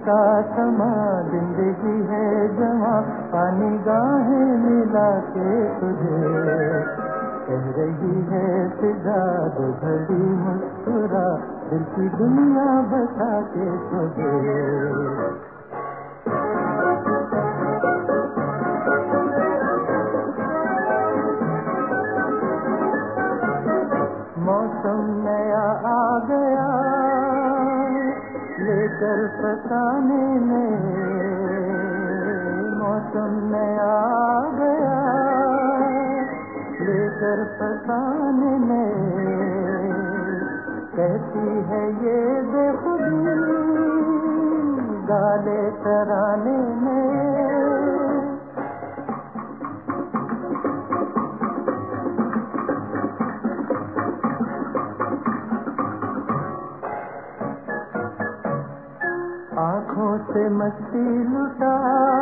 का समा जिंदगी है जमा, पानी गाहें मिला के तुझे कह रही है फिजा, दो घड़ी मुस्कुरा दिल की दुनिया बता के तुझे। मौसम नया आ गया लेकर फसाने में, मौसम नया आ गया लेकर फसाने में, कहती है ये बेखुदी गाले तराने में। आँखों से मस्ती लुटा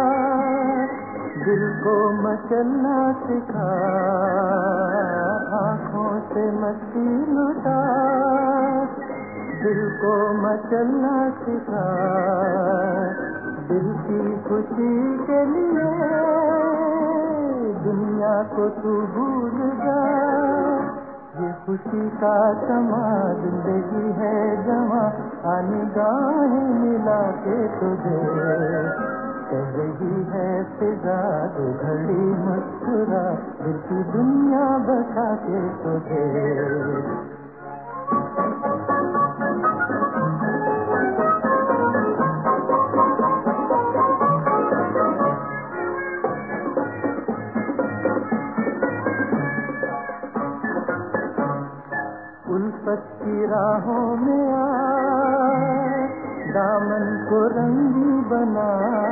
दिल को मचलना सिखा, आँखों से मस्ती लुटा दिल को मचलना सिखा, दिल की खुशी के लिए दुनिया को तू भूल जा, ये खुशी का समा जिंदगी है जमा, आनी गाहें मिला के तुझे कह रही है फिजा, दो घड़ी मुस्कुरा दिल की दुनिया बता के तुझे। उल्फत की राहों में आ दामन को रंगी बना,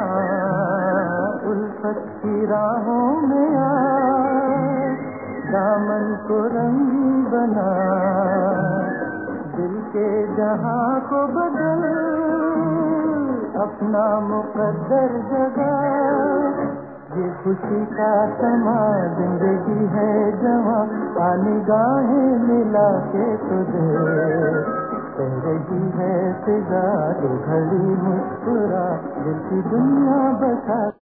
उल्फत की राहों में आ दामन को रंगी बना, दिल के जहां को बदल अपना मुकद्दर जगा, ये खुशी का समा जिंदगी है जमा, पानी गाहें मिला के तुझे कह रही है फिजा, दो घड़ी मुस्कुरा दिल की दुनिया बता।